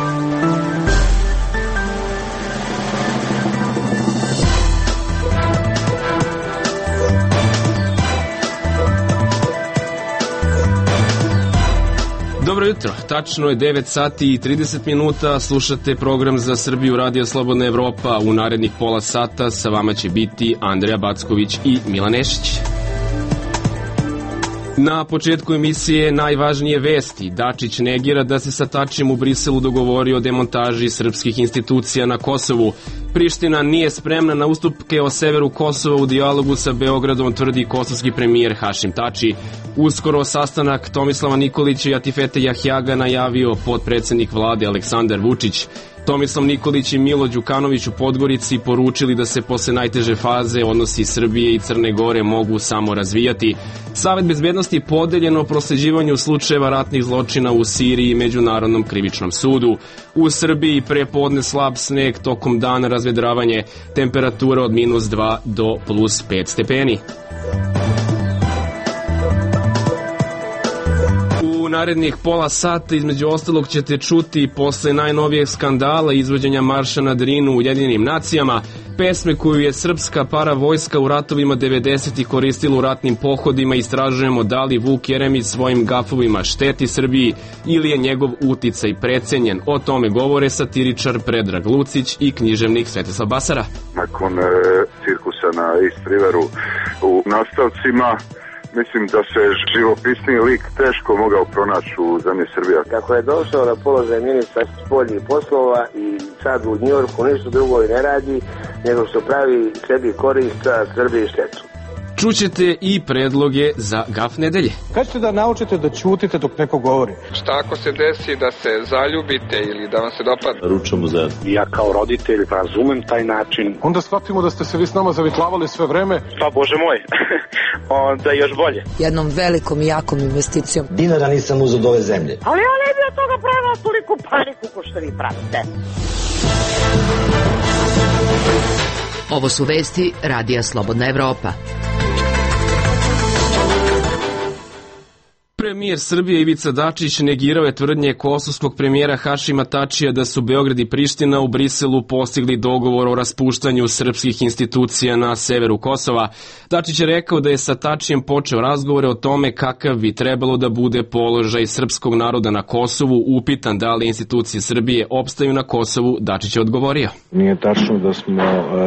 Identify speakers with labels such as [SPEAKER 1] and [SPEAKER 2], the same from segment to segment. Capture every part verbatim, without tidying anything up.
[SPEAKER 1] Dobro jutro, tačno je devet sati i trideset minuta, slušate program za Srbiju Radio Slobodna Evropa. U narednih pola sata sa vama će biti Andreja Backović i Milan Nešić. Na početku emisije najvažnije vesti. Dačić negira da se sa Tačijem u Briselu dogovorio o demontaži srpskih institucija na Kosovu. Priština nije spremna na ustupke o severu Kosova u dijalogu sa Beogradom, tvrdi kosovski premijer Hašim Tači. Uskoro sastanak Tomislava Nikolića i Atifete Jahjaga najavio potpredsednik vlade Aleksandar Vučić. Tomislav Nikolić i Milo Đukanović u Podgorici poručili da se posle najteže faze odnosi Srbije i Crne Gore mogu samo razvijati. Savet bezbednosti podeljen o prosleđivanju slučajeva ratnih zločina u Siriji i Međunarodnom krivičnom sudu. U Srbiji prepodne slab sneg, tokom dana razvedravanje, temperatura od minus dva do plus pet stepeni. U narednih pola sata između ostalog ćete čuti posle najnovijeg skandala izvođenja marša na Drinu u Ujedinjenim nacijama, pesme koju je srpska paravojska u ratovima devedesetih koristila u ratnim pohodima. Istražujemo da li Vuk Jeremić svojim gafovima šteti Srbiji ili je njegov uticaj precenjen. O tome govore satiričar Predrag Lucić i književnik Svetislav Basara.
[SPEAKER 2] Nakon e, cirkusa na East Riveru u nastavcima, mislim da se živopisniji lik teško mogao pronaći u zemlji Srbija.
[SPEAKER 3] Kako je došao na položaj ministra spoljnih poslova i sad u Njujorku ništa drugo i ne radi, nego što pravi sebi korist, a Srbiji štetu.
[SPEAKER 1] Čućete i predloge za gaf nedelje.
[SPEAKER 4] Kad ćete da naučite da ćutite dok neko govori?
[SPEAKER 5] Šta ako se desi da se zaljubite ili da vam se dopadne?
[SPEAKER 6] Ručamo zajedno.
[SPEAKER 7] Ja kao roditelj razumem taj način.
[SPEAKER 4] Onda shvatimo da ste se vi s nama zavitlavali sve vreme.
[SPEAKER 7] Pa Bože moj, onda još bolje.
[SPEAKER 8] Jednom velikom i jakom investicijom.
[SPEAKER 6] Dinara nisam uzeo od ove zemlje.
[SPEAKER 9] Ali ja ne bi od toga pravila toliko paniku ko što vi pravite.
[SPEAKER 8] Ovo su vesti Radija Slobodna Evropa.
[SPEAKER 1] Premijer Srbije Ivica Dačić negirao je tvrdnje kosovskog premijera Hašima Tačija da su Beograd i Priština u Briselu postigli dogovor o raspuštanju srpskih institucija na severu Kosova. Dačić je rekao da je sa Tačijem počeo razgovore o tome kakav bi trebalo da bude položaj srpskog naroda na Kosovu. Upitan da li institucije Srbije opstaju na Kosovu, Dačić je odgovorio.
[SPEAKER 10] Nije tačno da smo,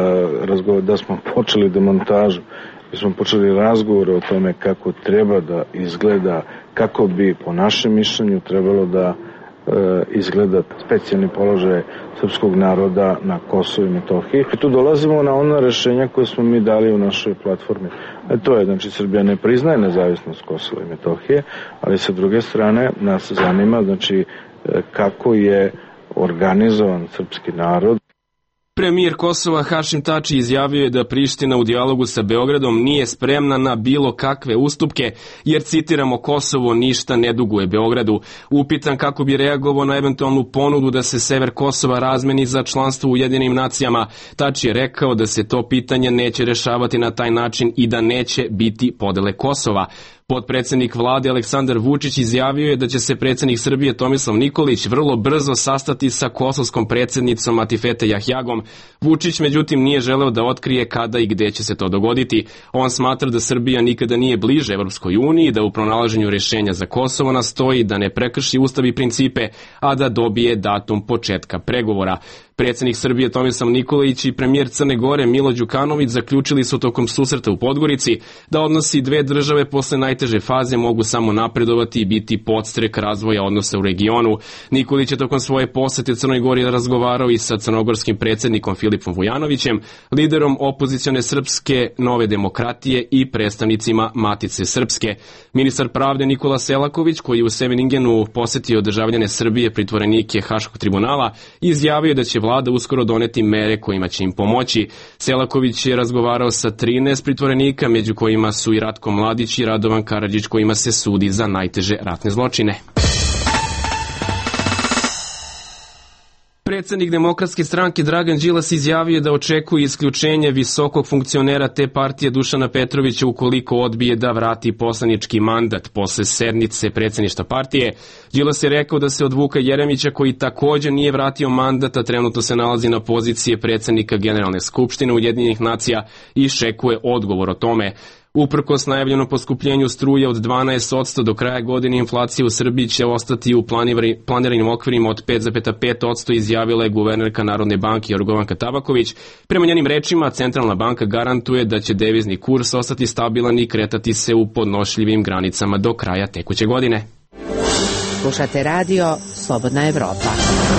[SPEAKER 10] uh, da smo počeli demontažu. Mi smo počeli razgovore o tome kako treba da izgleda, kako bi po našem mišljenju trebalo da e, izgleda specijalni položaj srpskog naroda na Kosovu i Metohiji. I tu dolazimo na ona rešenja koje smo mi dali u našoj platformi. E to je, znači, Srbija ne priznaje nezavisnost Kosova i Metohije, ali sa druge strane nas zanima, znači, kako je organizovan srpski narod.
[SPEAKER 1] Premijer Kosova Hašim Tači izjavio je da Priština u dijalogu sa Beogradom nije spremna na bilo kakve ustupke, jer, citiramo, Kosovo ništa ne duguje Beogradu. Upitan kako bi reagovao na eventualnu ponudu da se sever Kosova razmeni za članstvo u Ujedinjenim nacijama, Tači je rekao da se to pitanje neće rešavati na taj način i da neće biti podele Kosova. Potpredsednik vlade Aleksandar Vučić izjavio je da će se predsednik Srbije Tomislav Nikolić vrlo brzo sastati sa kosovskom predsednicom Atifete Jahjagom. Vučić, međutim, nije želeo da otkrije kada i gde će se to dogoditi. On smatra da Srbija nikada nije bliže Evropskoj uniji, da u pronalaženju rešenja za Kosovo nastoji da ne prekrši ustav i principe, a da dobije datum početka pregovora. Predsednik Srbije Tomislav Nikolić i premijer Crne Gore Milo Đukanović zaključili su tokom susreta u Podgorici da odnosi dve države posle najteže faze mogu samo napredovati i biti podstrek razvoja odnosa u regionu. Nikolić je tokom svoje posete Crnoj Gori razgovarao i sa crnogorskim predsednikom Filipom Vujanovićem, liderom opozicione srpske Nove demokratije i predstavnicima Matice srpske. Ministar pravde Nikola Selaković, koji je u Semeningenu posetio državljane Srbije pritvorenike Haškog tribunala, izjavio da će vlada uskoro doneti mere kojima će im pomoći. Selaković je razgovarao sa trinaest pritvorenika, među kojima su i Ratko Mladić i Radovan Karadžić, kojima se sudi za najteže ratne zločine. Predsjednik Demokratske stranke Dragan Đilas izjavio da očekuje isključenje visokog funkcionera te partije Dušana Petrovića ukoliko odbije da vrati poslanički mandat posle sednice predsjedništva partije. Đilas je rekao da se od Vuka Jeremića, koji također nije vratio mandat, a trenutno se nalazi na pozicije predsjednika Generalne skupštine Ujedinjenih nacija, iščekuje odgovor o tome. Uprkos najavljenom poskupljenju struje od dvanaest posto do kraja godine, inflacija u Srbiji će ostati u planiranim okvirima od pet zarez pet posto, izjavila je guvernerka Narodne banke Jorgovanka Tabaković. Prema njenim rečima, Centralna banka garantuje da će devizni kurs ostati stabilan i kretati se u podnošljivim granicama do kraja tekuće godine.
[SPEAKER 8] Slušate radio Slobodna Evropa.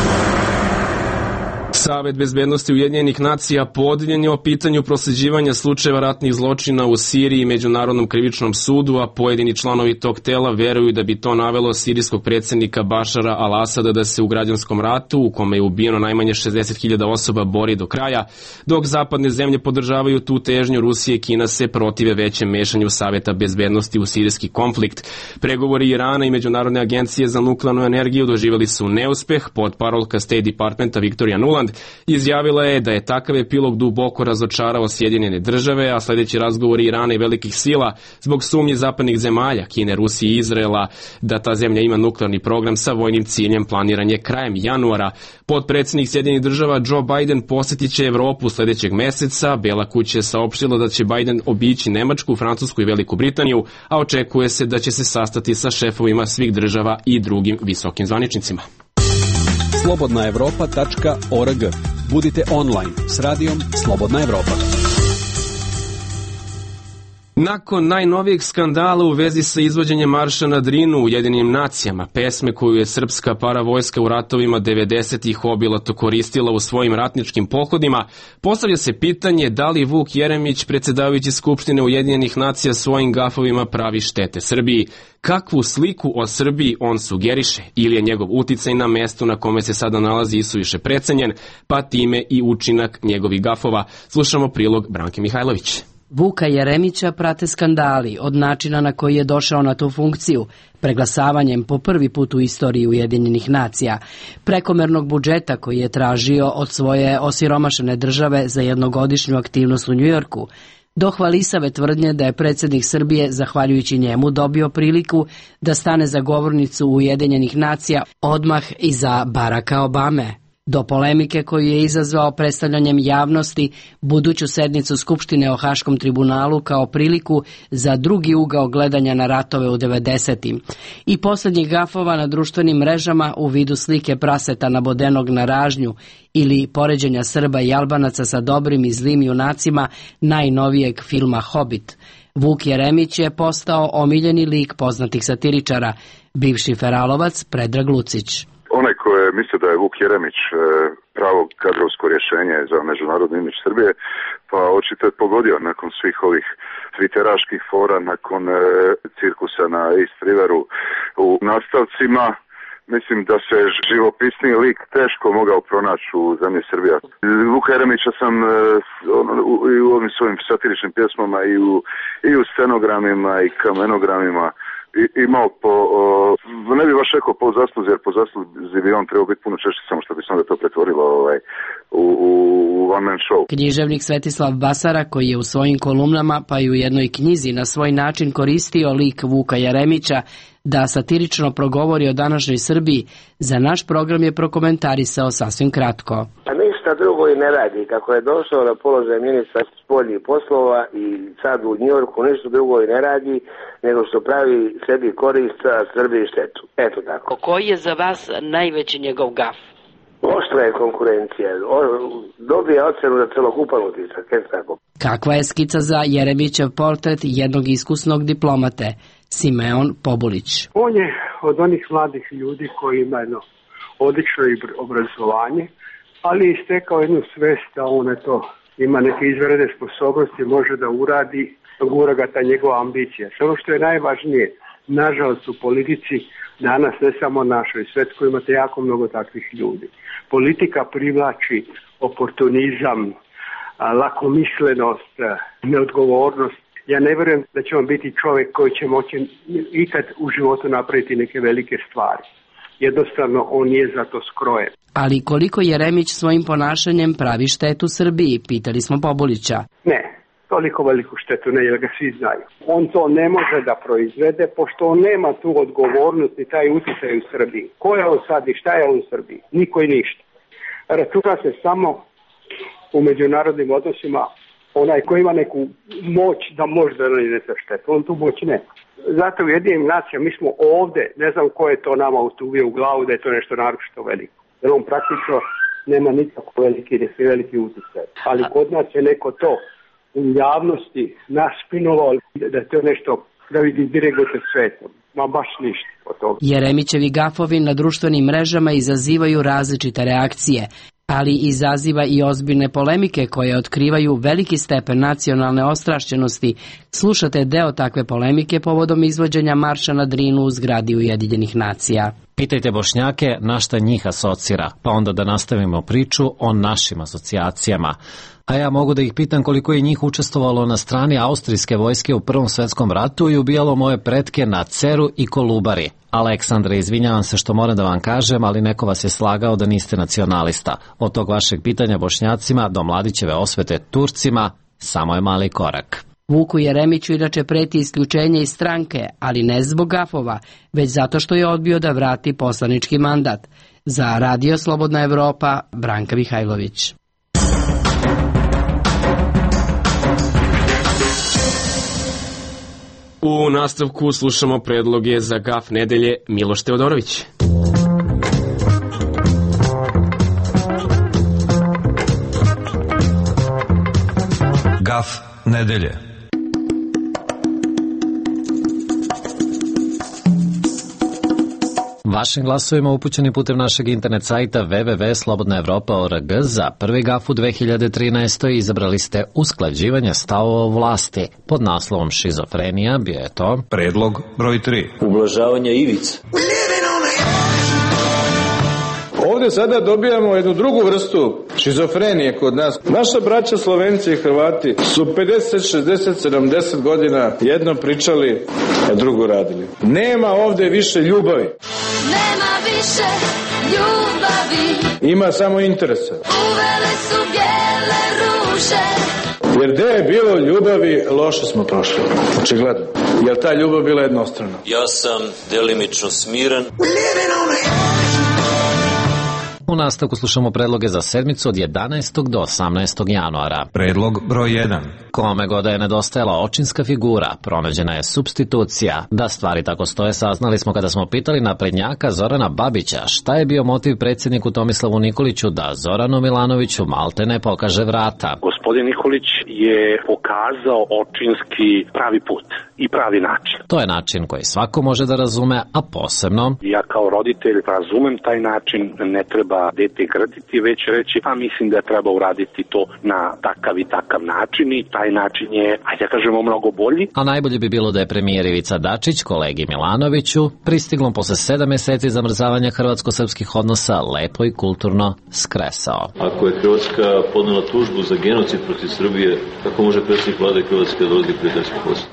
[SPEAKER 1] Savet bezbednosti Ujedinjenih nacija podiljen je o pitanju prosljeđivanja slučajeva ratnih zločina u Siriji Međunarodnom krivičnom sudu, a pojedini članovi tog tela veruju da bi to navelo sirijskog predsjednika Bašara al-Asada da se u građanskom ratu, u kome je ubijeno najmanje šezdeset hiljada osoba, bori do kraja, dok zapadne zemlje podržavaju tu težnju. Rusija i Kina se protive većem mešanju Saveta bezbednosti u sirijski konflikt. Pregovori Irana i Međunarodne agencije za nuklearnu energiju doživjeli su neuspeh. Portparolka State Departmenta Victoria Nuland izjavila je da je takav epilog duboko razočarao Sjedinjene države, a sljedeći razgovori Irana i velikih sila zbog sumnje zapadnih zemalja, Kine, Rusije i Izraela, da ta zemlja ima nuklearni program sa vojnim ciljem planiranje krajem januara. Potpredsjednik Sjedinjenih država Joe Biden posjetit će Evropu sljedećeg meseca. Bela kuća je saopštila da će Biden obići Nemačku, Francusku i Veliku Britaniju, a očekuje se da će se sastati sa šefovima svih država i drugim visokim zvaničnicima.
[SPEAKER 11] slobodna evropa tačka org. Budite online s radijom Slobodna Evropa.
[SPEAKER 1] Nakon najnovijeg skandala u vezi sa izvođenjem marša na Drinu u Ujedinjenim nacijama, pesme koju je srpska paravojska u ratovima devedesetih obilato koristila u svojim ratničkim pohodima, postavlja se pitanje da li Vuk Jeremić, predsjedavajući Skupštine Ujedinjenih nacija, svojim gafovima pravi štete Srbiji. Kakvu sliku o Srbiji on sugeriše, ili je njegov uticaj na mestu na kome se sada nalazi isuviše precenjen, pa time i učinak njegovih gafova? Slušamo prilog Branke Mihajlović.
[SPEAKER 12] Vuka Jeremića prate skandali od načina na koji je došao na tu funkciju, preglasavanjem po prvi put u istoriji Ujedinjenih nacija, prekomernog budžeta koji je tražio od svoje osiromašene države za jednogodišnju aktivnost u Njujorku, do hvalisave tvrdnje da je predsjednik Srbije, zahvaljujući njemu, dobio priliku da stane za govornicu Ujedinjenih nacija odmah iza Baracka Obame, do polemike koju je izazvao predstavljanjem javnosti buduću sednicu Skupštine o Haškom tribunalu kao priliku za drugi ugao gledanja na ratove u devedesetim i posljednjih gafova na društvenim mrežama u vidu slike praseta nabodenog na ražnju ili poređenja Srba i Albanaca sa dobrim i zlim junacima najnovijeg filma Hobbit. Vuk Jeremić je postao omiljeni lik poznatih satiričara, bivši feralovac Predrag Lucić.
[SPEAKER 2] Onaj ko je mislio da je Vuk Jeremić pravo kadrovsko rješenje za međunarodni imidž Srbije, pa očito je pogodio nakon svih ovih twitteraških fora, nakon cirkusa na East Riveru u nastavcima. Mislim da se živopisniji lik teško mogao pronaći u zemlji Srbija. Vuka Jeremića sam i u ovim svojim satiričnim pjesmama i u, i u scenogramima i kamenogramima imao po, o, ne bi baš rekao po zasluzi, jer po zasluzi bi on trebao biti puno češće, samo što bi se onda to pretvorilo ovaj, u, u one man show.
[SPEAKER 12] Književnik Svetislav Basara, koji je u svojim kolumnama pa i u jednoj knjizi na svoj način koristio lik Vuka Jeremića da satirično progovori o današnjoj Srbiji, za naš program je prokomentarisao sasvim kratko.
[SPEAKER 3] A ništa drugo i ne radi. Kako je došao na položaj ministra spoljnih poslova i sad u Njujorku ništa drugo i ne radi, nego što pravi sebi korist, a Srbiji štetu. Eto tako.
[SPEAKER 12] Koji je za vas najveći njegov gaf?
[SPEAKER 3] Oštra je konkurencija. O, dobije ocenu za celokupan utisak. Eto tako.
[SPEAKER 12] Kakva je skica za Jeremićev portret jednog iskusnog diplomate? Simeon Pobulić.
[SPEAKER 13] On je od onih mladih ljudi koji ima jedno odlično obrazovanje, ali je istekao jednu svest da on to ima neke izvanredne sposobnosti, može da uradi, gura ga ta njegova ambicija. Samo što je najvažnije, nažalost u politici danas, ne samo našoj, svetskoj, imate jako mnogo takvih ljudi. Politika privlači oportunizam, lakomislenost, neodgovornost. Ja ne vjerujem da će on biti čovjek koji će moći ikad u životu napraviti neke velike stvari. Jednostavno, on nije za to skrojen.
[SPEAKER 12] Ali koliko Jeremić svojim ponašanjem pravi štetu Srbiji, pitali smo Pobulića.
[SPEAKER 13] Ne, toliko veliku štetu ne, jer ga svi znaju. On to ne može da proizvede, pošto on nema tu odgovornost i taj utjecaj u Srbiji. Ko je on sad i šta je on u Srbiji? Niko i ništa. Računa se samo u međunarodnim odnosima onaj ko ima neku moć da može da nanese štetu. On tu moć nema. Zato u Ujedinjenim nacijama mi smo ovde, ne znam ko je to nama uvio u glavu da je to nešto naročito veliko. Jer on praktično nema nikako veliki, veliki utjecaj. Ali kod nas je neko to u javnosti naspinovao da je to nešto da vidi direktno svetom. Ma baš ništa od toga.
[SPEAKER 12] Jeremićevi gafovi na društvenim mrežama izazivaju različite reakcije, ali izaziva i ozbiljne polemike koje otkrivaju veliki stepen nacionalne ostrašćenosti. Slušate deo takve polemike povodom izvođenja marša na Drinu u zgradi Ujedinjenih nacija.
[SPEAKER 14] Pitajte Bošnjake na šta njih asocira, pa onda da nastavimo priču o našim asocijacijama. A ja mogu da ih pitam koliko je njih učestvovalo na strani austrijske vojske u Prvom svetskom ratu i ubijalo moje pretke na Ceru i Kolubari. Aleksandra, izvinjavam se što moram da vam kažem, ali neko vas je slagao da niste nacionalista. Od tog vašeg pitanja Bošnjacima do Mladićeve osvete Turcima samo je mali korak.
[SPEAKER 12] Vuku Jeremiću inače preti isključenje iz stranke, ali ne zbog gafova, već zato što je odbio da vrati poslanički mandat. Za Radio Slobodna Evropa, Branka Mihajlović.
[SPEAKER 1] U nastavku slušamo predloge za gaf nedelje. Miloš Teodorović.
[SPEAKER 15] Gaf nedelje.
[SPEAKER 14] Vašim glasovima upućeni putem našeg internet sajta w w w tačka slobodna evropa tačka org za prvi gaf u dve hiljade trinaestoj izabrali ste usklađivanje stavova vlasti. Pod naslovom šizofrenija bio je to
[SPEAKER 15] predlog broj tri.
[SPEAKER 16] Ublažavanje ivica.
[SPEAKER 10] Ovdje sada dobijamo jednu drugu vrstu šizofrenije kod nas. Naša braća Slovenci i Hrvati su pedeset, šezdeset, sedamdeset godina jedno pričali, a drugo radili. Nema ovdje više ljubavi.
[SPEAKER 17] Nema više ljubavi.
[SPEAKER 10] Ima samo interesa.
[SPEAKER 17] Uvele su bijele ruže.
[SPEAKER 10] Jer gde je bilo ljubavi, loše smo prošli. Očigledno. Jer ta ljubav bila jednostrana.
[SPEAKER 16] Ja sam delimično smiren.
[SPEAKER 14] U nastavku slušamo predloge za sedmicu od jedanaestog do osamnaestog januara.
[SPEAKER 15] Predlog broj jedan.
[SPEAKER 14] Kome god je nedostajala očinska figura, pronađena je supstitucija. Da stvari tako stoje saznali smo kada smo pitali naprednjaka Zorana Babića šta je bio motiv predsjedniku Tomislavu Nikoliću da Zoranu Milanoviću malte ne pokaže vrata.
[SPEAKER 7] Gospodin Nikolić je pokazao očinski pravi put i pravi način.
[SPEAKER 14] To je način koji svako može da razume, a posebno...
[SPEAKER 7] Ja kao roditelj razumem taj način, ne treba dete grditi, već reći, pa mislim da treba uraditi to na takav i takav način i taj način je, ajde da kažemo, mnogo bolji.
[SPEAKER 14] A najbolje bi bilo da je premijer Ivica Dačić kolegi Milanoviću pristiglom posle sedam meseci zamrzavanja hrvatsko-srpskih odnosa lepo i kulturno skresao.
[SPEAKER 18] Ako je Hrvatska podnela tužbu za genocid protiv Srbije, kako može predsjednik vlade Hrvatske da dolazi prijateljsku poslu?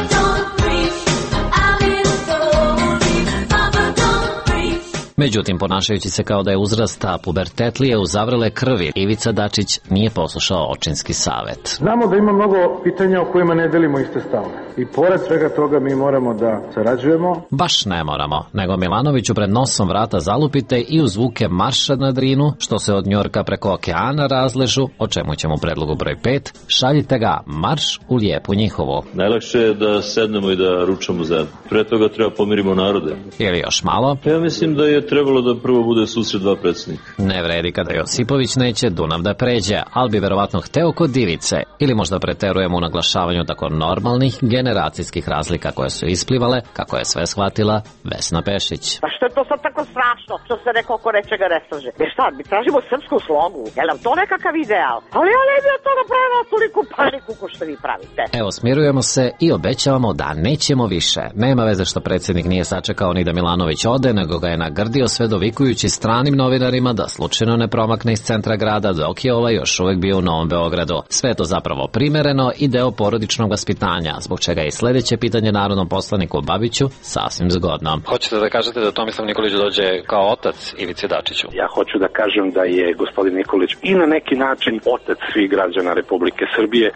[SPEAKER 14] Međutim, ponašajući se kao da je uzrasta pubertetlije u zavrele krvi, Ivica Dačić nije poslušao očinski savet.
[SPEAKER 10] Znamo da ima mnogo pitanja o kojima ne delimo iste stavove. I pored svega toga mi moramo da sarađujemo.
[SPEAKER 14] Baš ne moramo, nego Milanoviću pred nosom vrata zalupite i uz zvuke marša na Drinu, što se od Njorka preko okeana razležu, o čemu ćemo u predlogu broj pet, šaljite ga marš u lijepu njihovu.
[SPEAKER 18] Najlakše je da sednemo i da ručamo zajedno. Pre toga treba pomirimo narode.
[SPEAKER 14] Ili još malo.
[SPEAKER 18] Ja mislim da je trebalo da prvo bude susret dva predsjednika.
[SPEAKER 14] Ne vredi kada Josipović neće Dunav da pređe, ali bi verovatno hteo kod Divice. Ili možda preterujemo u naglašavanju tako normalnih generacijskih razlika koje su isplivale, kako je sve shvatila Vesna Pešić.
[SPEAKER 9] Pa što je to sad tako strašno, što se neko oko nečega ne slaže? Jer šta, mi tražimo srpsku slogu, je nam to nekakav ideal? Ali ja ne bi od toga pravila toliko paniku ko što vi pravite.
[SPEAKER 14] Evo, smirujemo se i obećavamo da nećemo više. Nema veze što predsjednik nije sačekao ni da Milanović ode, nego ga je nagrdio predio sve dovikujući stranim novinarima da slučajno ne promakne iz centra grada dok je ovaj još uvek bio u Novom Beogradu. Sve to zapravo primereno i deo porodičnog vaspitanja, zbog čega je i sledeće pitanje narodnom poslaniku Babiću sasvim zgodno. Hoćete da kažete da Tomislav Nikolić dođe kao otac Ivici Dačiću?
[SPEAKER 7] Ja hoću da kažem da je gospodin Nikolić i na neki način otac svih građana Republike Srbije.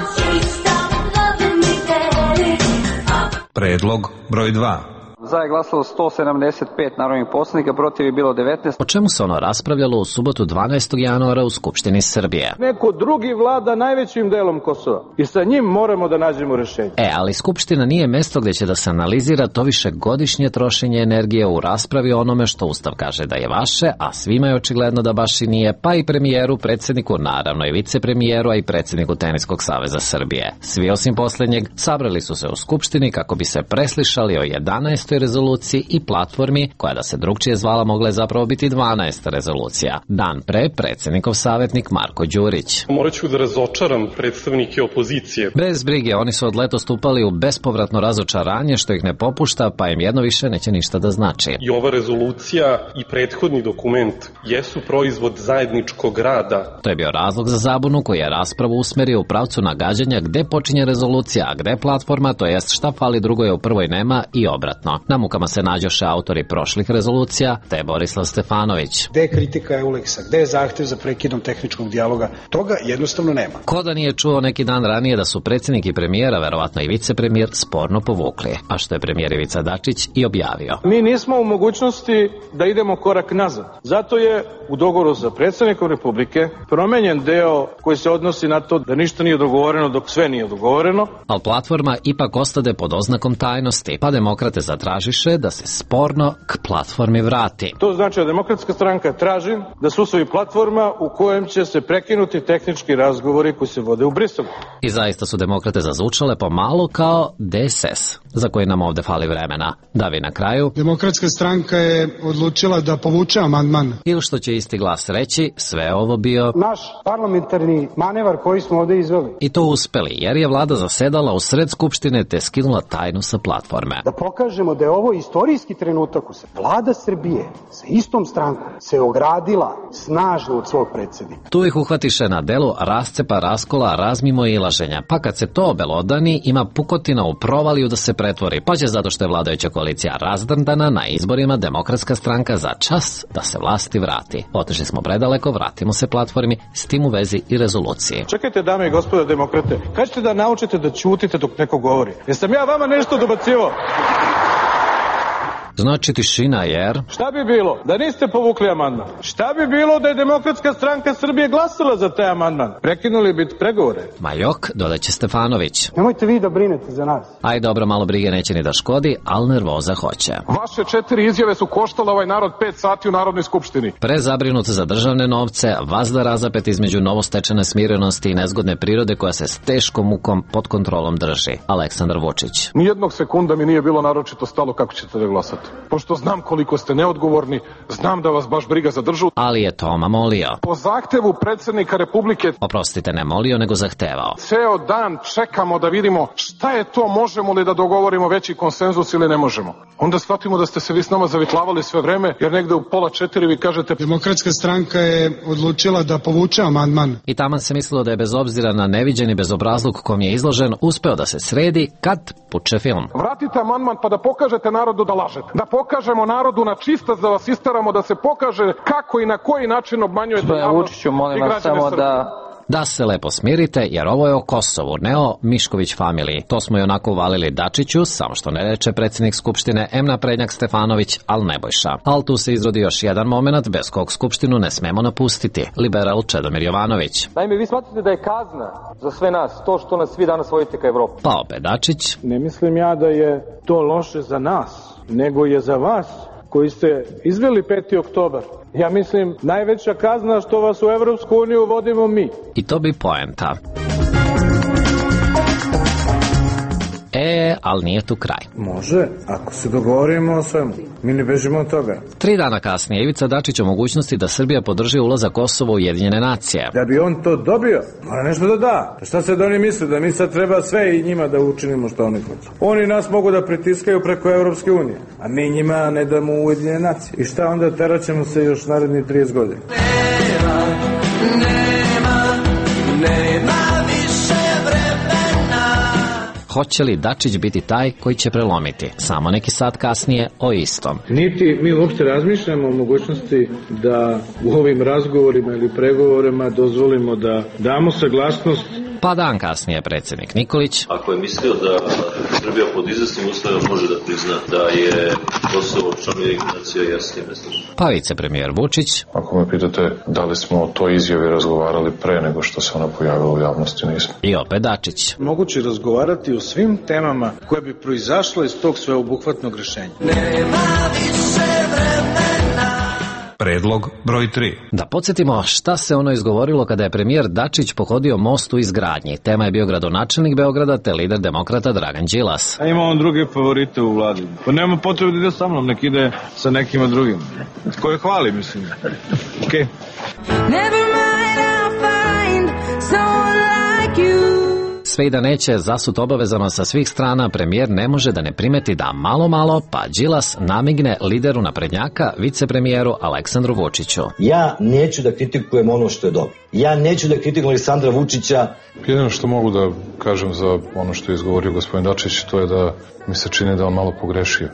[SPEAKER 15] Predlog broj dva.
[SPEAKER 19] Za je glasalo sto sedamdeset pet narodnih poslanika, protiv je bilo devetnaest.
[SPEAKER 14] O čemu se ono raspravljalo u subotu dvanaestog januara u Skupštini Srbije?
[SPEAKER 4] Neko drugi vlada najvećim delom Kosova i sa njim moramo da nađemo rešenje.
[SPEAKER 14] E, ali Skupština nije mesto gde će da se analizira to višegodišnje trošenje energije u raspravi o onome što Ustav kaže da je vaše, a svima je očigledno da baš i nije, pa i premijeru, predsjedniku, naravno i vicepremijeru, a i predsjedniku Teniskog saveza Srbije. Svi osim poslednjeg sabrali su se u Skupštini kako bi se preslišali o jedanaestoj rezoluciji i platformi, koja da se drugčije zvala mogla je zapravo biti dvanaesta rezolucija. Dan pre, predsjednikov savjetnik Marko Đurić.
[SPEAKER 20] Morat ću da razočaram predstavnike opozicije.
[SPEAKER 14] Bez brige, oni su od leto stupali u bespovratno razočaranje što ih ne popušta, pa im jedno više neće ništa da znači.
[SPEAKER 20] I ova rezolucija i prethodni dokument jesu proizvod zajedničkog rada.
[SPEAKER 14] To je bio razlog za zabunu koji je raspravu usmerio u pravcu nagađanja gde počinje rezolucija, a gde platforma, to jest šta fali drugoj u prvoj nema i obratno. Na mukama se nađoše autori prošlih rezolucija, te Borislav Stefanović.
[SPEAKER 21] Gde je kritika Euleksa, gde je zahtev za prekidom tehničkog dijaloga, toga jednostavno nema.
[SPEAKER 14] Ko da nije čuo neki dan ranije da su predsjednik i premijera, verovatno i vicepremijer, sporno povukli, a što je premijer Ivica Dačić i objavio.
[SPEAKER 4] Mi nismo u mogućnosti da idemo korak nazad. Zato je u dogovoru sa predsjednikom Republike promenjen deo koji se odnosi na to da ništa nije dogovoreno dok sve nije dogovoreno.
[SPEAKER 14] Ali platforma ipak ostade pod oznakom tajnosti, pa demokrate zatražiše da se sporno k platformi vrati.
[SPEAKER 4] To znači da Demokratska stranka traži da se usvoji platforma u kojem će se prekinuti tehnički razgovori koji se vode u Briselu.
[SPEAKER 14] I zaista su demokrate zazvučale pomalo kao D S S, za koji nam ovde fali vremena. Da vi na kraju...
[SPEAKER 21] Demokratska stranka je odlučila da povuče amandman.
[SPEAKER 14] Ili što će isti glas reći, sve ovo bio...
[SPEAKER 21] Naš parlamentarni manevar koji smo ovde izveli.
[SPEAKER 14] I to uspeli, jer je vlada zasedala u sred Skupštine te skinula tajnu sa platforme.
[SPEAKER 21] Da pokažemo da je ovo istorijski trenutak u se vlada Srbije sa istom strankom se ogradila snažno od svog predsjednika.
[SPEAKER 14] Tu ih uhvatiše na delu rascepa, raskola, razmimo i ilaženja. Pa kad se to obelodani, ima pukotina u provaliju da se pretvori. Pa će zato što je vladajuća koalicija razdrndana na izborima Demokratska stranka za čas da se vlasti vrati. Otišli smo predaleko, vratimo se platformi, s tim u vezi i rezoluciji.
[SPEAKER 4] Čekajte, dame i gospodo demokrate, kad ćete da naučite da ćutite dok neko govori? Jesam ja vama nešto dobacivo?
[SPEAKER 14] Znači tišina jer...
[SPEAKER 4] Šta bi bilo da niste povukli amandman? Šta bi bilo da je Demokratska stranka Srbije glasala za taj amandman? Prekinuli bi pregovore.
[SPEAKER 14] Majok, dodaće Stefanović.
[SPEAKER 21] Nemojte vi da brinete za nas.
[SPEAKER 14] Aj dobro, malo brige neće ni da škodi, ali nervoza hoće.
[SPEAKER 4] Vaše četiri izjave su koštale ovaj narod pet sati u Narodnoj skupštini.
[SPEAKER 14] Prezabrinut za državne novce, vazda razapet između novostečene smirenosti i nezgodne prirode koja se s teškom mukom pod kontrolom drži. Aleksandar Vučić.
[SPEAKER 4] Nijednog sekunda mi nije bilo naročito stalo kako ćete da glasate. Pošto znam koliko ste neodgovorni, znam da vas baš briga za državu.
[SPEAKER 14] Ali je Toma molio.
[SPEAKER 4] Po zahtevu predsjednika Republike...
[SPEAKER 14] Oprostite, ne molio, nego zahtevao.
[SPEAKER 4] Ceo dan čekamo da vidimo šta je to, možemo li da dogovorimo veći konsenzus ili ne možemo. Onda shvatimo da ste se vi s nama zavitlavali sve vreme, jer negde u pola četiri vi kažete...
[SPEAKER 21] Demokratska stranka je odlučila da povuče amandman.
[SPEAKER 14] I taman se mislilo da je bez obzira na neviđeni bezobrazluk kom je izložen, uspeo da se sredi kad puče film.
[SPEAKER 4] Vratite amandman pa da pokažete narodu da lažete. Da pokažemo narodu na čistac, da vas isteramo, da se pokaže kako i na koji način obmanjujete javnost
[SPEAKER 19] Vučiću, molim vas samo da...
[SPEAKER 14] Da se lepo smirite, jer ovo je o Kosovu, ne o Mišković familiji. To smo i onako uvalili Dačiću, samo što ne reče predsjednik Skupštine M. Naprednjak Stefanović, al Nebojša. Al tu se izrodi još jedan moment bez kog Skupštinu ne smemo napustiti. Liberal Čedomir Jovanović.
[SPEAKER 19] Naime, vi smatrate da je kazna za sve nas to što nas vi danas vodite ka Evropi?
[SPEAKER 14] Pa opet Dačić.
[SPEAKER 4] Ne mislim ja da je to loše za nas, nego je za vas koji ste izveli peti oktobar. Ja mislim, najveća kazna što vas u Evropsku uniju vodimo mi.
[SPEAKER 14] I to bi poenta. E, je, ali nije tu kraj.
[SPEAKER 10] Može, ako se dogovorimo o svemu. Mi ne bežimo od toga.
[SPEAKER 14] Tri dana kasnije Ivica Dačić o mogućnosti da Srbija podrži ulazak Kosova u Ujedinjene nacije.
[SPEAKER 10] Da bi on to dobio, mora nešto da da. Šta sad oni misle? Da mi sad treba sve i njima da učinimo što oni hoće. Oni nas mogu da pritiskaju preko Evropske unije, a mi njima ne damo u Ujedinjene nacije. I šta onda, teraćemo se još narednih trideset godina.
[SPEAKER 17] Nema, nema, nema više vremena.
[SPEAKER 14] Hoće li Dačić biti taj koji će prelomiti? Samo neki sat kasnije o istom.
[SPEAKER 10] Niti mi uopšte razmišljamo o mogućnosti da u ovim razgovorima ili pregovorima dozvolimo da damo saglasnost.
[SPEAKER 14] Pa dan kasnije predsjednik Nikolić.
[SPEAKER 18] Ako je mislio da Srbija pod izvesnim uslovima može da prizna da je Kosovo član Ujedinjenih nacija, ja s tim ne slažem.
[SPEAKER 14] Pa vicepremijer Vučić.
[SPEAKER 5] Ako me pitate da li smo o toj izjavi razgovarali pre nego što se ona pojavila u javnosti, nismo.
[SPEAKER 14] I opet Dačić.
[SPEAKER 10] Moguće razgovarati o svim temama koje bi proizašle iz tog sveobuhvatnog rešenja.
[SPEAKER 17] Nema više vremena.
[SPEAKER 15] Predlog broj tri.
[SPEAKER 14] Da podsjetimo šta se ono izgovorilo kada je premijer Dačić pohodio most u izgradnji. Tema je bio gradonačelnik Beograda te lider demokrata Dragan Đilas.
[SPEAKER 10] A ima on druge favorite u vladi. Pa nema potrebe da ide sa mnom, nek ide sa nekima drugim. Koje hvali, mislim. Okej. Okay.
[SPEAKER 17] Never mind, I'll find someone like you.
[SPEAKER 14] Sve i da neće zasut obavezano sa svih strana, premijer ne može da ne primeti da malo malo pa Đilas namigne lideru naprednjaka, vicepremijeru Aleksandru Vučiću.
[SPEAKER 6] Ja neću da kritikujem ono što je dobro. Ja neću da kritikujem Aleksandra Vučića.
[SPEAKER 5] Jedino što mogu da kažem za ono što je izgovorio gospodin Dačić, to je da mi se čini da on malo pogrešio.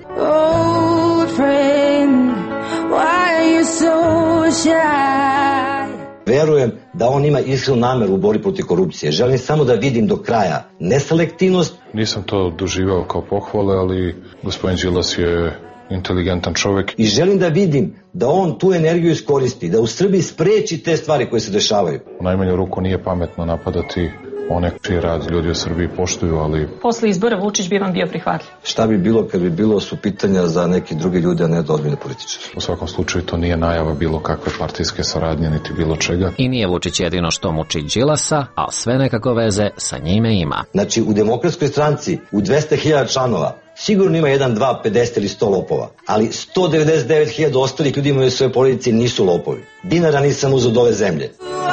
[SPEAKER 17] Old friend, why are you so shy?
[SPEAKER 6] Verujem da on ima iskrenu nameru u borbi protiv korupcije. Želim samo da vidim do kraja neselektivnost.
[SPEAKER 5] Nisam to doživao kao pohvale, ali gospodin Đilas je inteligentan čovjek.
[SPEAKER 6] I želim da vidim da on tu energiju iskoristi, da u Srbiji spreči te stvari koje se dešavaju.
[SPEAKER 5] U najmanju ruku nije pametno napadati one čiji rad ljudi u Srbiji poštuju, ali...
[SPEAKER 22] Posle izbora Vučić bi vam bio prihvatljiv.
[SPEAKER 6] Šta bi bilo kad bi bilo su pitanja za neki drugi ljudi, a ne da ozbiljne političare?
[SPEAKER 5] U svakom slučaju to nije najava bilo kakve partijske saradnje, niti bilo čega.
[SPEAKER 14] I nije Vučić jedino što muči Đilasa, a sve nekako veze sa njime ima.
[SPEAKER 6] Znači, u Demokratskoj stranci, u dvesta hiljada članova, sigurno ima jedan, dva, pedeset ili sto lopova, ali sto devedeset devet hiljada ostalih ljudi imaju svoje porodice i nisu lopovi. Dinara nisam uzeo od ove zemlje.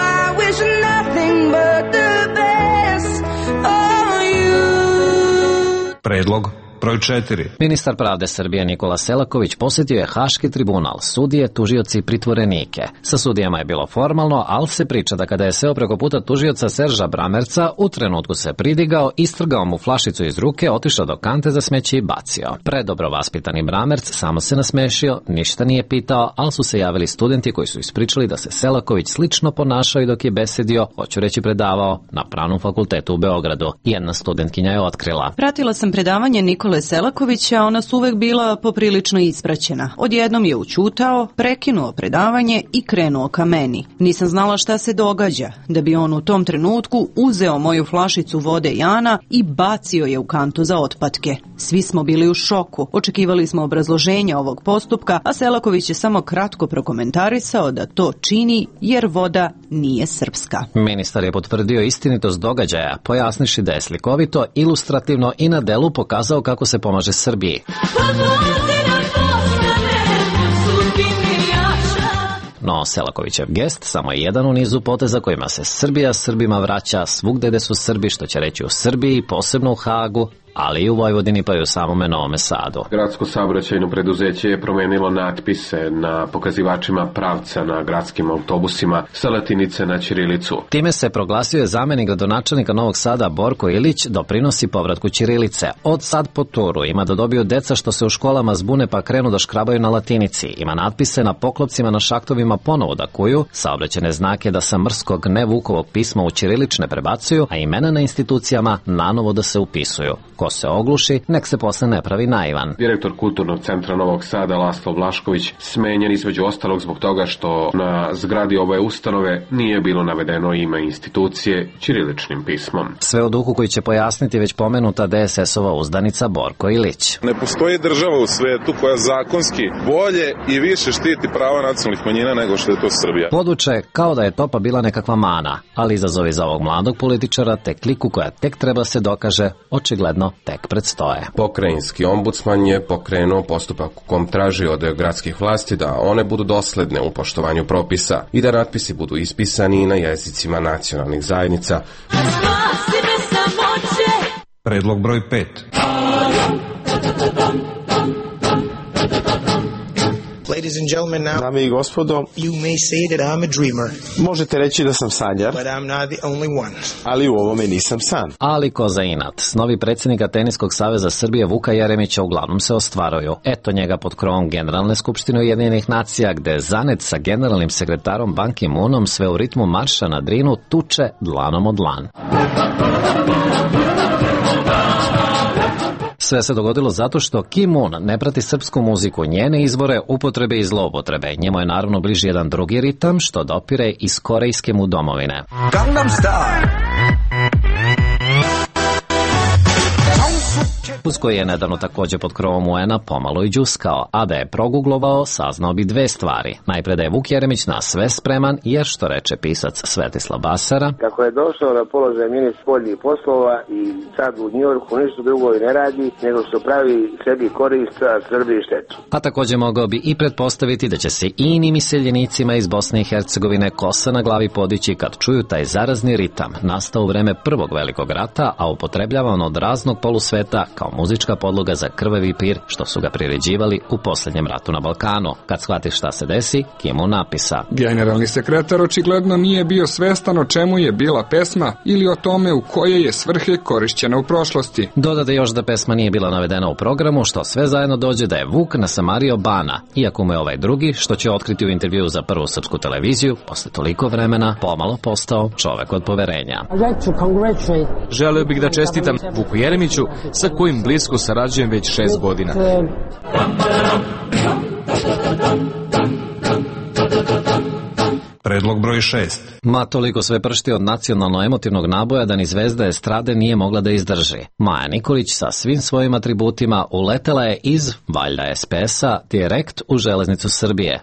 [SPEAKER 15] Predlog broj četiri.
[SPEAKER 14] Ministar pravde Srbije Nikola Selaković posjetio je Haški tribunal, sudije, tužioci i pritvorenike. Sa sudijama je bilo formalno, ali se priča da kada je seo preko puta tužioca Serža Bramerca, u trenutku se pridigao, istrgao mu flašicu iz ruke, otišao do kante za smeće i bacio. Predobro vaspitani Bramerc samo se nasmešio, ništa nije pitao, ali su se javili studenti koji su ispričali da se Selaković slično ponašao i dok je besedio, hoću reći predavao, na Pravnom fakultetu u Beogradu. Jedna studentkinja je otkrila.
[SPEAKER 23] Pratila sam predavanje Nikole Selakovića, ona su uvek bila poprilično ispraćena. Odjednom je učutao, prekinuo predavanje i krenuo ka meni. Nisam znala šta se događa, da bi on u tom trenutku uzeo moju flašicu vode Jana i bacio je u kantu za otpatke. Svi smo bili u šoku, očekivali smo obrazloženje ovog postupka, a Selaković je samo kratko prokomentarisao da to čini jer voda nije srpska.
[SPEAKER 14] Ministar je potvrdio istinitost događaja, pojasniši da je slikovito, ilustrativno i na delu pokazao kako se pomaže Srbiji. No, Selakovićev gest samo je jedan u nizu poteza kojima se Srbija Srbima vraća svugde gde su Srbi, što će reći u Srbiji, posebno u Hagu, ali i u Vojvodini pa i u samome Novome Sadu.
[SPEAKER 1] Gradsko saobraćajno preduzeće je promenilo natpise na pokazivačima pravca na gradskim autobusima sa latinice na ćirilicu.
[SPEAKER 14] Time se proglasio je zamenik gradonačelnika Novog Sada Borko Ilić, doprinosi povratku ćirilice. Od sad po turu ima da dobiju deca što se u školama zbune pa krenu da škrabaju na latinici. Ima natpise na poklopcima na šaktovima ponovo da kuju, saobraćajne znake da sa mrskog ne Vukovog pisma u ćirilične prebacuju, a imena na institucijama nanovo da se upisuju. Ko se ogluši, nek se posle ne pravi naivan.
[SPEAKER 1] Direktor Kulturnog centra Novog Sada Laslo Vlašković smenjen između ostalog zbog toga što na zgradi ove ustanove nije bilo navedeno ime institucije ćiriličnim pismom.
[SPEAKER 14] Sve u duhu koji će pojasniti već pomenuta D S S-ova uzdanica Borko Ilić.
[SPEAKER 24] Ne postoji država u svetu koja zakonski bolje i više štiti prava nacionalnih manjina nego što je to Srbija.
[SPEAKER 14] Poduče kao da je topa bila nekakva mana, ali izazovi za ovog mladog političara te kliku koja tek treba se dokaže, očigledno tek predstoje.
[SPEAKER 2] Pokrajinski ombudsman je pokrenuo postupak u kom traži od gradskih vlasti da one budu dosledne u poštovanju propisa i da natpisi budu ispisani na jezicima nacionalnih zajednica.
[SPEAKER 15] Predlog broj pet.
[SPEAKER 3] Ladies and gentlemen, now,
[SPEAKER 8] dame i gospodo,
[SPEAKER 3] you may say that I'm a dreamer.
[SPEAKER 8] Možete reći da sam sanjar,
[SPEAKER 3] but I'm not the only one.
[SPEAKER 8] Ali u ovome nisam san.
[SPEAKER 14] Ali ko za inat, snovi predsjednika Teniskog saveza Srbije Vuka Jeremića uglavnom se ostvaruju. Eto njega pod krovom Generalne skupštine Ujedinjenih nacija, gde zanet sa generalnim sekretarom Ban Ki-moonom sve u ritmu marša na Drinu tuče dlanom od dlan. Sve se dogodilo zato što Kim Moon ne prati srpsku muziku, njene izvore, upotrebe i zloupotrebe. Njemu je naravno bliži jedan drugi ritam što dopire iz korejske mu domovine.
[SPEAKER 3] Gangnam Style.
[SPEAKER 14] Uz koji je nedavno također pod krovom U N-a pomalo i džuskao, a da je proguglovao, saznao bi dve stvari. Najpre da je Vuk Jeremić na sve spreman, jer što reče pisac Svetislav Basara,
[SPEAKER 11] kako je došao na položaj ministra spoljnih poslova i sad u Njujorku ništa drugo i ne radi, nego što pravi sebi korist, a Srbiji štetu.
[SPEAKER 14] A također mogao bi i pretpostaviti da će se i inim iseljenicima iz Bosne i Hercegovine kosa na glavi podići kad čuju taj zarazni ritam, nastao u vreme Prvog velikog rata, a upotrebljavan od raznog polusveta kao muzička podloga za krvavi pir što su ga priređivali u posljednjem ratu na Balkanu. Kad shvatiš šta se desi, Kim mu napisa.
[SPEAKER 25] Generalni sekretar očigledno nije bio svestan o čemu je bila pesma ili o tome u koje je svrhe korišćena u prošlosti.
[SPEAKER 14] Dodade još da pesma nije bila navedena u programu, što sve zajedno dođe da je Vuk nasamario Bana, iako mu je ovaj drugi, što će otkriti u intervju za Prvu srpsku televiziju, posle toliko vremena pomalo postao čovek od poverenja.
[SPEAKER 1] Želeo bih da čestitam Vuku Jeremiću, sa kojim blisko sarađujem već šest godina.
[SPEAKER 15] Predlog broj šest.
[SPEAKER 14] Ma toliko sve pršti od nacionalno-emotivnog naboja da ni zvezda estrade nije mogla da izdrži. Maja Nikolić sa svim svojim atributima uletela je iz, valjda es pe es-a, direkt u železnicu Srbije.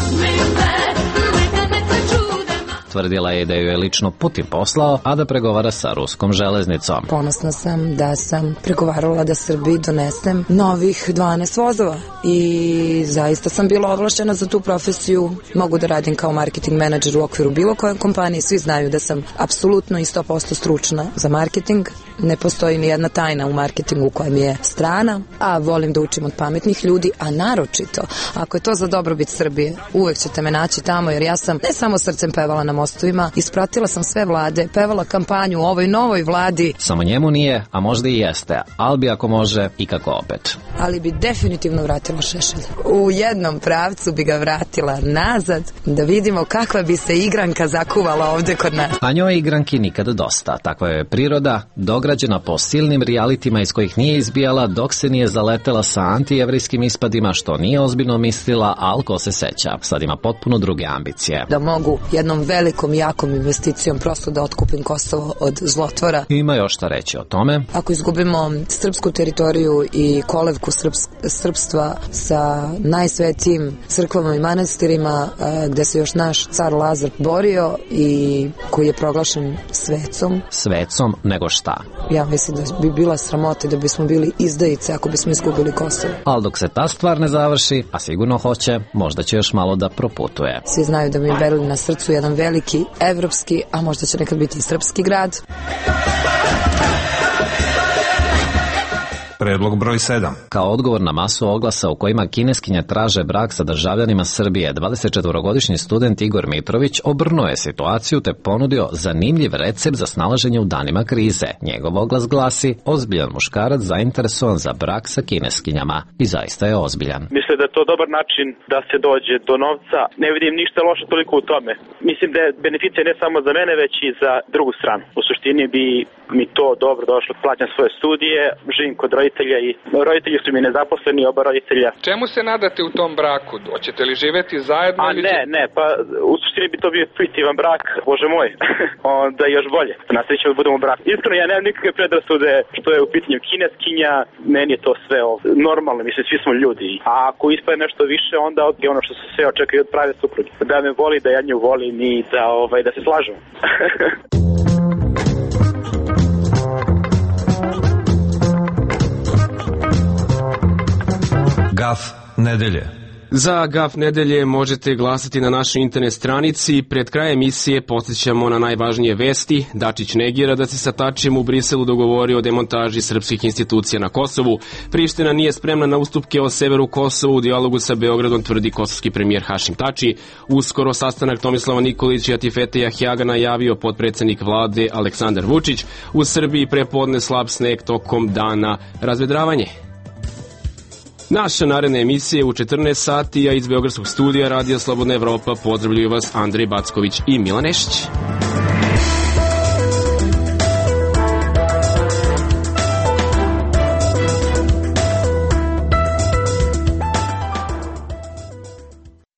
[SPEAKER 14] Tvrdila je da ju je lično Putin poslao, a da pregovara sa ruskom železnicom.
[SPEAKER 26] Ponosna sam da sam pregovarala da Srbiji donesem novih dvanaest vozova i zaista sam bila ovlašćena za tu profesiju. Mogu da radim kao marketing menadžer u okviru bilo koje kompanije. Svi znaju da sam apsolutno i sto posto stručna za marketing. Ne postoji ni jedna tajna u marketingu koja mi je strana, a volim da učim od pametnih ljudi, a naročito, ako je to za dobrobit Srbije, uvek ćete me naći tamo, jer ja sam ne samo srcem pevala na mostovima, ispratila sam sve vlade, pevala kampanju u ovoj novoj vladi.
[SPEAKER 14] Samo njemu nije, a možda i jeste, ali bi ako može i kako opet.
[SPEAKER 26] Ali bi definitivno vratila Šešelja. U jednom pravcu bi ga vratila nazad, da vidimo kakva bi se igranka zakuvala ovde kod nas.
[SPEAKER 14] A njoj igranki nikada dosta, takva je priroda, dograđena po silnim realitima iz kojih nije izbijala dok se nije zaletela sa antijevrijskim ispadima, što nije ozbiljno mislila, ali ko se seća, sad ima potpuno druge ambicije.
[SPEAKER 26] Da mogu jednom velikom i jakom investicijom prosto da otkupim Kosovo od zlotvora.
[SPEAKER 14] Ima još šta reći o tome.
[SPEAKER 26] Ako izgubimo srpsku teritoriju i kolevku srps, srpstva sa najsvetijim crkvama i manastirima, gde se još naš car Lazar borio i koji je proglašen svecom.
[SPEAKER 14] Svecom nego šta?
[SPEAKER 26] Ja mislim da bi bila sramota da bismo bili izdajice ako bismo izgubili Kosovo.
[SPEAKER 14] Ali dok se ta stvar ne završi, a sigurno hoće, možda će još malo da proputuje.
[SPEAKER 26] Svi znaju da mi je Berlin na srcu jedan veliki evropski, a možda će nekad biti i srpski grad.
[SPEAKER 15] Predlog broj sedam.
[SPEAKER 14] Kao odgovor na masu oglasa u kojima kineskinje traže brak sa državljanima Srbije, dvadesetčetvorogodišnji student Igor Mitrović obrnuo je situaciju te ponudio zanimljiv recept za snalaženje u danima krize. Njegov oglas glasi: ozbiljan muškarac zainteresovan za brak sa kineskinjama. I zaista je ozbiljan.
[SPEAKER 27] Mislim da je to dobar način da se dođe do novca. Ne vidim ništa loše toliko u tome. Mislim da je beneficija ne samo za mene, već i za drugu stranu. U suštini bi mi to dobro došlo. Plaćam svoje studije, živim kod roditelja i roditelji su mi nezaposleni, oba roditelja.
[SPEAKER 25] Čemu se nadate u tom braku? Hoćete li živeti zajedno?
[SPEAKER 27] A
[SPEAKER 25] ili
[SPEAKER 27] ne, ne, pa u suštini bi to bio fiktivan brak, bože moj, onda još bolje. Nastavit ćemo da budemo brak. Iskreno, ja nemam nikakve predrasude što je u pitanju kineskinja, meni je to sve normalno, mislim, svi smo ljudi. A ako ispada nešto više, onda je ono što se sve očekuje od prave supruge. Da me voli, da ja nju volim i da, ovaj, da se slažemo.
[SPEAKER 15] Gaf nedelje.
[SPEAKER 1] Za Gaf nedelje možete glasati na našoj internet stranici. Pred krajem emisije podsjećamo na najvažnije vesti. Dačić negira da se sa Tačijem u Briselu dogovori o demontaži srpskih institucija na Kosovu. Priština nije spremna na ustupke o severu Kosova u dijalogu sa Beogradom, tvrdi kosovski premijer Hašim Tači. Uskoro sastanak Tomislava Nikolića i Atifete Jahjaga najavio potpredsednik vlade Aleksandar Vučić. U Srbiji prepodne slab sneg, tokom dana razvedravanje. Naša naredna emisija je u četrnaest sati, a iz Beogradskog studija Radija Slobodna Evropa pozdravljaju vas Andrej Backović i Milan Nešić.